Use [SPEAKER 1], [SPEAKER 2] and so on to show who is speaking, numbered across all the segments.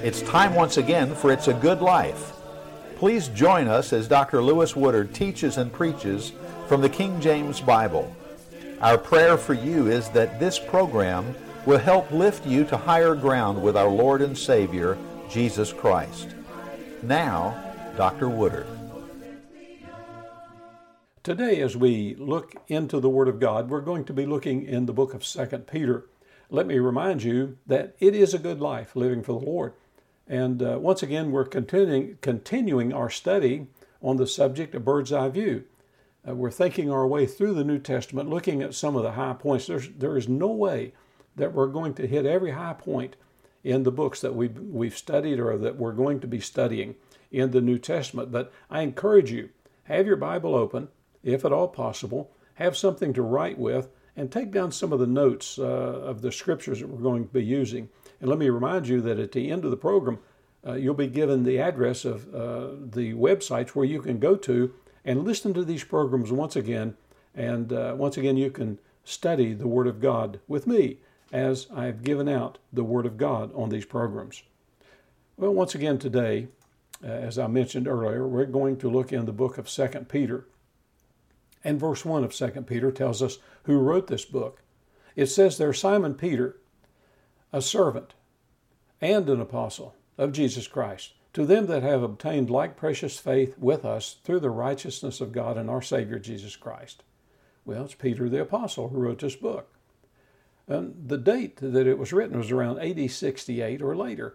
[SPEAKER 1] It's time once again for It's a Good Life. Please join us as Dr. Lewis Woodard teaches and preaches from the King James Bible. Our prayer for you is that this program will help lift you to higher ground with our Lord and Savior, Jesus Christ. Now, Dr. Woodard.
[SPEAKER 2] Today, as we look into the Word of God, we're going to be looking in the book of 2 Peter. Let me remind you that it is a good life living for the Lord. And once again, we're continuing our study on the subject of bird's eye view. We're thinking our way through the New Testament, looking at some of the high points. There is no way that we're going to hit every high point in the books that we've studied or that we're going to be studying in the New Testament. But I encourage you, have your Bible open, if at all possible, have something to write with, and take down some of the notes of the scriptures that we're going to be using. And let me remind you that at the end of the program, you'll be given the address of the websites where you can go to and listen to these programs once again. And once again, you can study the Word of God with me as I've given out the Word of God on these programs. Well, once again today, as I mentioned earlier, we're going to look in the book of 2 Peter. And verse 1 of 2 Peter tells us who wrote this book. It says there, Simon Peter, a servant and an apostle of Jesus Christ, to them that have obtained like precious faith with us through the righteousness of God and our Savior Jesus Christ. Well, it's Peter the apostle who wrote this book. And the date that it was written was around AD 68 or later,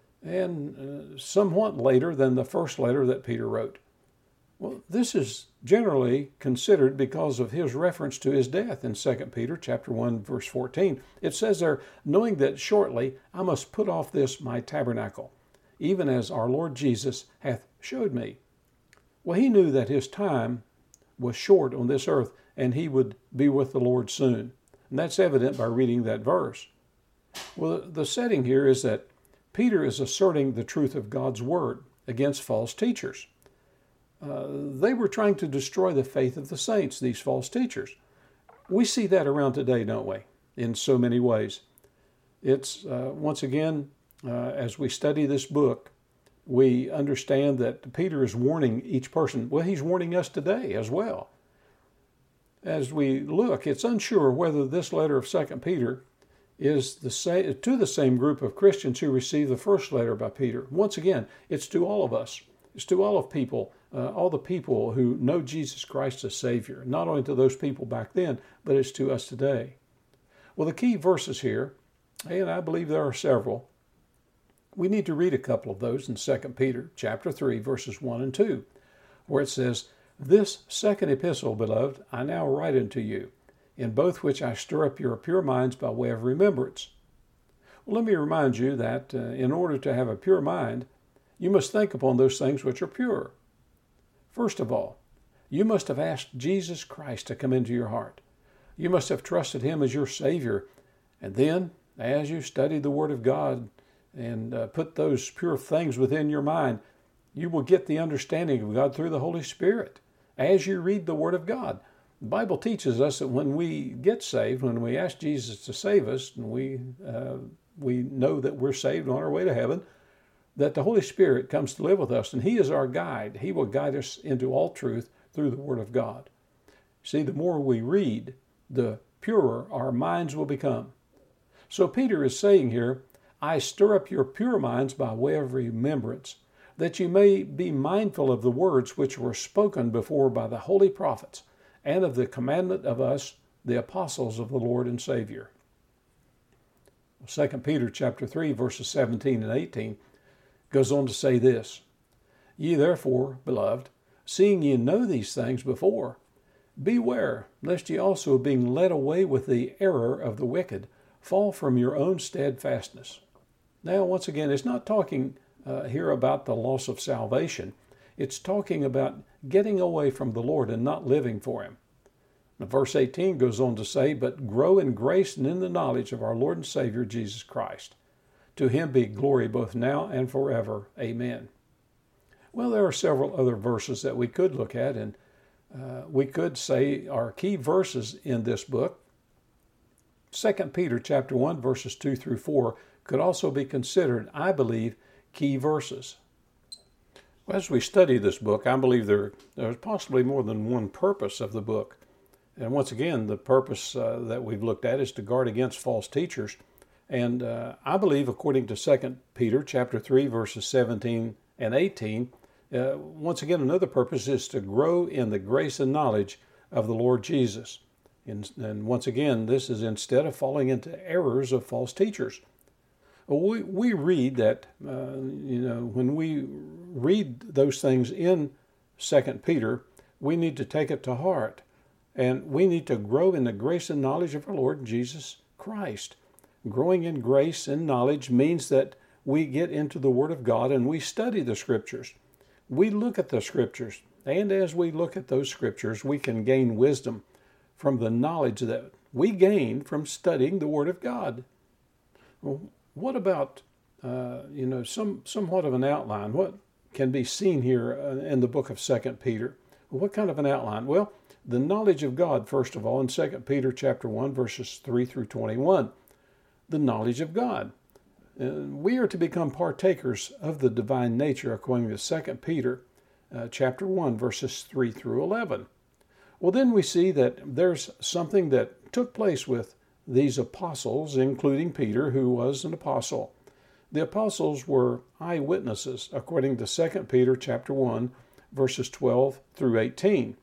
[SPEAKER 2] and somewhat later than the first letter that Peter wrote. Well, this is generally considered because of his reference to his death in 2 Peter chapter 1, verse 14. It says there, knowing that shortly I must put off this my tabernacle, even as our Lord Jesus hath showed me. Well, he knew that his time was short on this earth, and he would be with the Lord soon. And that's evident by reading that verse. Well, the setting here is that Peter is asserting the truth of God's word against false teachers. They were trying to destroy the faith of the saints, these false teachers. We see that around today, don't we? In so many ways. It's, once again, as we study this book, we understand that Peter is warning each person. Well, he's warning us today as well. As we look, it's unsure whether this letter of 2 Peter is to the same group of Christians who received the first letter by Peter. Once again, it's to all of us. It's to all the people who know Jesus Christ as Savior, not only to those people back then, but it's to us today. Well, the key verses here, and I believe there are several, we need to read a couple of those in 2 Peter chapter 3, verses 1 and 2, where it says, This second epistle, beloved, I now write unto you, in both which I stir up your pure minds by way of remembrance. Well, let me remind you that in order to have a pure mind, you must think upon those things which are pure. First of all, you must have asked Jesus Christ to come into your heart. You must have trusted Him as your Savior. And then, as you study the Word of God and put those pure things within your mind, you will get the understanding of God through the Holy Spirit as you read the Word of God. The Bible teaches us that when we get saved, when we ask Jesus to save us, and we know that we're saved on our way to heaven, that the Holy Spirit comes to live with us, and He is our guide. He will guide us into all truth through the Word of God. See, the more we read, the purer our minds will become. So Peter is saying here, I stir up your pure minds by way of remembrance, that you may be mindful of the words which were spoken before by the holy prophets, and of the commandment of us, the apostles of the Lord and Savior. 2 Peter chapter 3, verses 17 and 18 goes on to say this, Ye therefore, beloved, seeing ye know these things before, beware, lest ye also, being led away with the error of the wicked, fall from your own steadfastness. Now, once again, it's not talking here about the loss of salvation. It's talking about getting away from the Lord and not living for Him. Now, verse 18 goes on to say, But grow in grace and in the knowledge of our Lord and Savior Jesus Christ. To Him be glory both now and forever. Amen. Well, there are several other verses that we could look at, and we could say are key verses in this book. 2 Peter chapter 1, verses 2 through 4 could also be considered, I believe, key verses. Well, as we study this book, I believe there's possibly more than one purpose of the book. And once again, the purpose that we've looked at is to guard against false teachers. And I believe, according to 2 Peter chapter 3, verses 17 and 18, once again, another purpose is to grow in the grace and knowledge of the Lord Jesus. And once again, this is instead of falling into errors of false teachers. We read that, when we read those things in 2 Peter, we need to take it to heart. And we need to grow in the grace and knowledge of our Lord Jesus Christ. Growing in grace and knowledge means that we get into the Word of God and we study the Scriptures. We look at the Scriptures, and as we look at those Scriptures, we can gain wisdom from the knowledge that we gain from studying the Word of God. Well, what about, somewhat of an outline? What can be seen here in the book of 2 Peter? What kind of an outline? Well, the knowledge of God, first of all, in 2 Peter chapter 1, verses 3 through 21. The knowledge of God. We are to become partakers of the divine nature according to 2 Peter chapter 1, verses 3 through 11. Well, then we see that there's something that took place with these apostles, including Peter, who was an apostle. The apostles were eyewitnesses, according to 2 Peter chapter 1, verses 12 through 18.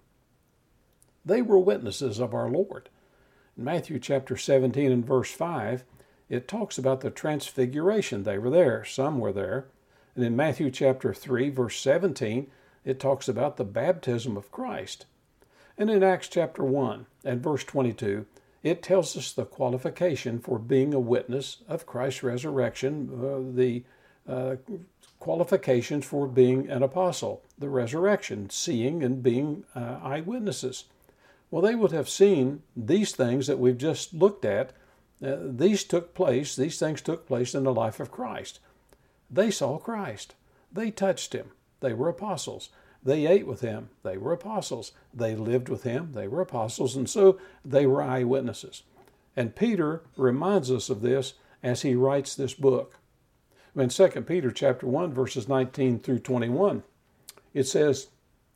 [SPEAKER 2] They were witnesses of our Lord. In Matthew chapter 17 and verse 5, it talks about the transfiguration. They were there. Some were there. And in Matthew chapter 3, verse 17, it talks about the baptism of Christ. And in Acts chapter 1 and verse 22, it tells us the qualification for being a witness of Christ's resurrection, the qualifications for being an apostle, the resurrection, seeing and being eyewitnesses. Well, they would have seen these things that we've just looked at. These things took place in the life of Christ. They saw Christ. They touched him. They were apostles. They ate with him. They were apostles. They lived with him. They were apostles. And so they were eyewitnesses. And Peter reminds us of this as he writes this book. In 2 Peter chapter 1, verses 19 through 21, it says,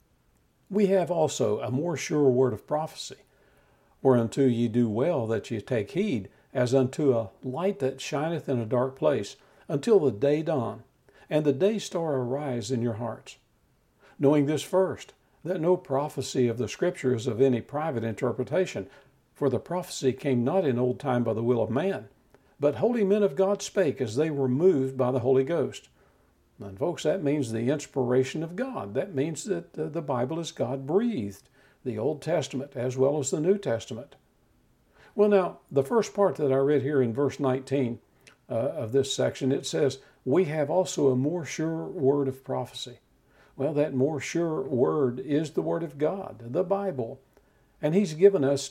[SPEAKER 2] "We have also a more sure word of prophecy, whereunto ye do well that ye take heed, as unto a light that shineth in a dark place, until the day dawn, and the day star arise in your hearts. Knowing this first, that no prophecy of the Scripture is of any private interpretation, for the prophecy came not in old time by the will of man, but holy men of God spake as they were moved by the Holy Ghost." And folks, that means the inspiration of God. That means that the Bible is God-breathed, the Old Testament as well as the New Testament. Well, now, the first part that I read here in verse 19 of this section, it says, "We have also a more sure word of prophecy." Well, that more sure word is the Word of God, the Bible. And He's given us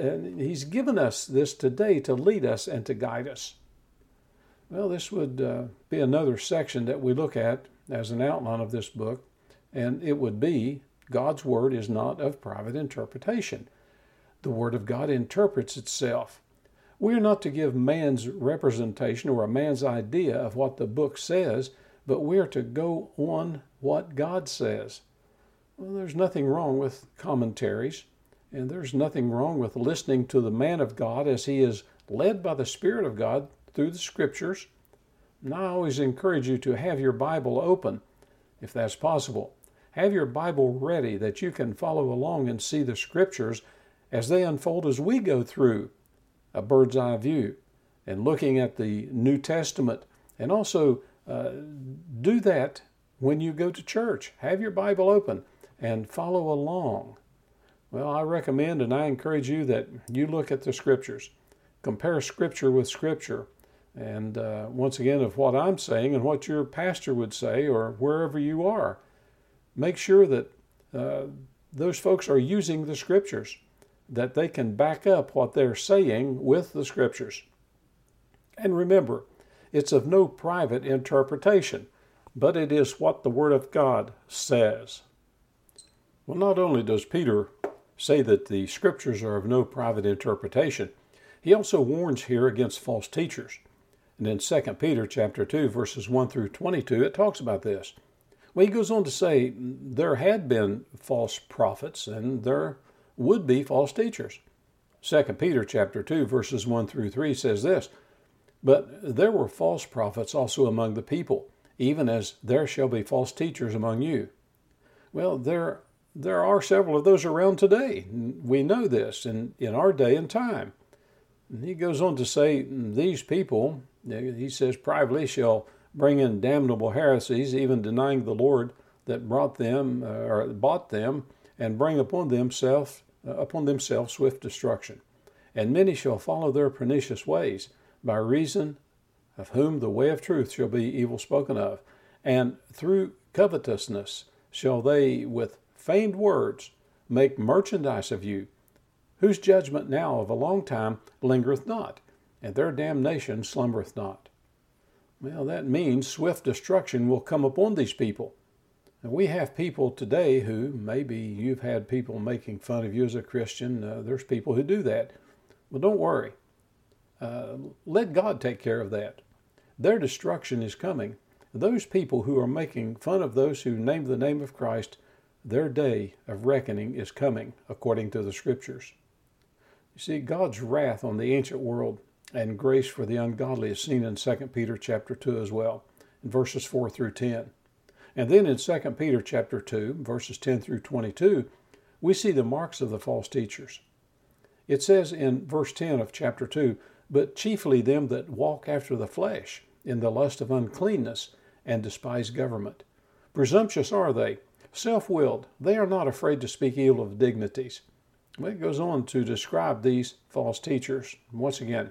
[SPEAKER 2] this today to lead us and to guide us. Well, this would be another section that we look at as an outline of this book, and it would be God's Word is not of private interpretation. The Word of God interprets itself. We are not to give man's representation or a man's idea of what the book says, but we are to go on what God says. Well, there's nothing wrong with commentaries, and there's nothing wrong with listening to the man of God as he is led by the Spirit of God through the Scriptures. And I always encourage you to have your Bible open, if that's possible. Have your Bible ready that you can follow along and see the Scriptures as they unfold as we go through a bird's eye view and looking at the New Testament. And also do that when you go to church. Have your Bible open and follow along. Well, I recommend and I encourage you that you look at the Scriptures. Compare Scripture with Scripture. And once again, of what I'm saying and what your pastor would say or wherever you are, make sure that those folks are using the Scriptures, that they can back up what they're saying with the Scriptures. And remember, it's of no private interpretation, but it is what the Word of God says. Well, not only does Peter say that the Scriptures are of no private interpretation, he also warns here against false teachers. And in 2 Peter chapter 2, verses 1 through 22, it talks about this. Well, he goes on to say there had been false prophets and there would be false teachers. 2 Peter chapter 2, verses 1 through 3 says this, "But there were false prophets also among the people, even as there shall be false teachers among you." Well, there are several of those around today. We know this in our day and time. And he goes on to say, these people, he says, privately shall bring in damnable heresies, even denying the Lord that brought them or bought them, and bring upon themselves swift destruction. And many shall follow their pernicious ways, by reason of whom the way of truth shall be evil spoken of. And through covetousness shall they with feigned words make merchandise of you, whose judgment now of a long time lingereth not, and their damnation slumbereth not. Well, that means swift destruction will come upon these people. And we have people today who, maybe you've had people making fun of you as a Christian. There's people who do that. Well, don't worry. Let God take care of that. Their destruction is coming. Those people who are making fun of those who name the name of Christ, their day of reckoning is coming, according to the Scriptures. You see, God's wrath on the ancient world and grace for the ungodly is seen in 2 Peter chapter 2 as well, in verses 4 through 10. And then in 2 Peter chapter 2, verses 10 through 22, we see the marks of the false teachers. It says in verse 10 of chapter 2, "But chiefly them that walk after the flesh, in the lust of uncleanness, and despise government. Presumptuous are they, self-willed, they are not afraid to speak evil of dignities." Well, it goes on to describe these false teachers. Once again,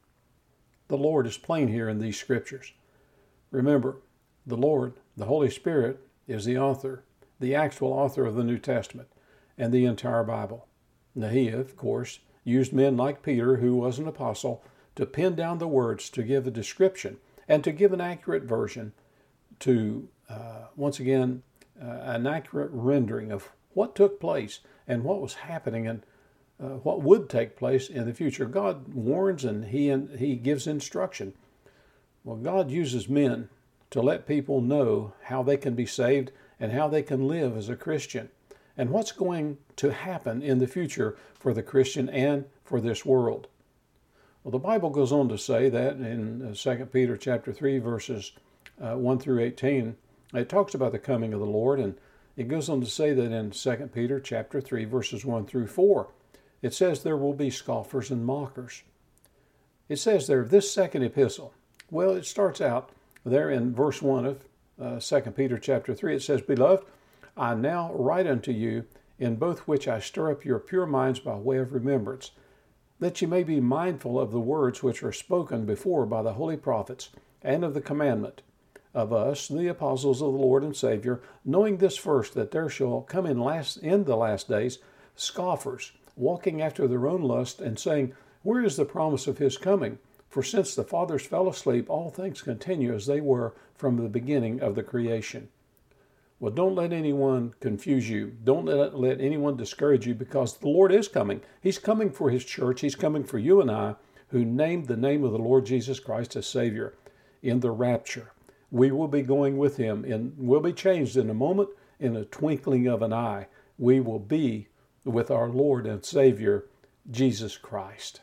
[SPEAKER 2] the Lord is plain here in these scriptures. Remember, the Lord, the Holy Spirit, is the author, the actual author of the New Testament and the entire Bible. Now, he, of course, used men like Peter, who was an apostle, to pen down the words, to give a description, and to give an accurate version, to, once again, an accurate rendering of what took place and what was happening and what would take place in the future. God warns and he gives instruction. Well, God uses men to let people know how they can be saved and how they can live as a Christian and what's going to happen in the future for the Christian and for this world. Well, the Bible goes on to say that in 2 Peter chapter 3, verses 1 through 18, it talks about the coming of the Lord, and it goes on to say that in 2 Peter chapter 3, verses 1 through 4, it says there will be scoffers and mockers. It says there, this second epistle, well, it starts out there in verse 1 of 2 Peter chapter 3. It says, "Beloved, I now write unto you, in both which I stir up your pure minds by way of remembrance, that ye may be mindful of the words which are spoken before by the holy prophets, and of the commandment of us, the apostles of the Lord and Savior, knowing this first, that there shall come in the last days scoffers, walking after their own lust, and saying, Where is the promise of his coming? For since the fathers fell asleep, all things continue as they were from the beginning of the creation." Well, don't let anyone confuse you. Don't let anyone discourage you, because the Lord is coming. He's coming for his church. He's coming for you and I, who named the name of the Lord Jesus Christ as Savior in the rapture. We will be going with him, and we'll be changed in a moment, in a twinkling of an eye. We will be with our Lord and Savior, Jesus Christ.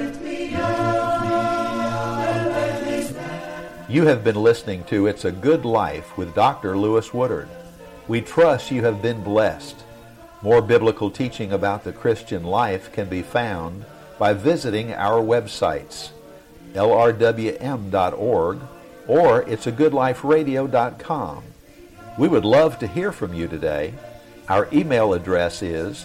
[SPEAKER 1] You have been listening to It's a Good Life with Dr. Lewis Woodard. We trust you have been blessed. More biblical teaching about the Christian life can be found by visiting our websites, lrwm.org or it'sagoodliferadio.com. We would love to hear from you today. Our email address is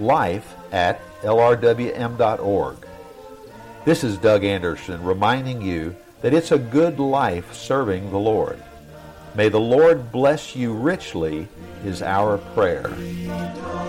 [SPEAKER 1] life@lrwm.org. This is Doug Anderson reminding you that it's a good life serving the Lord. May the Lord bless you richly is our prayer.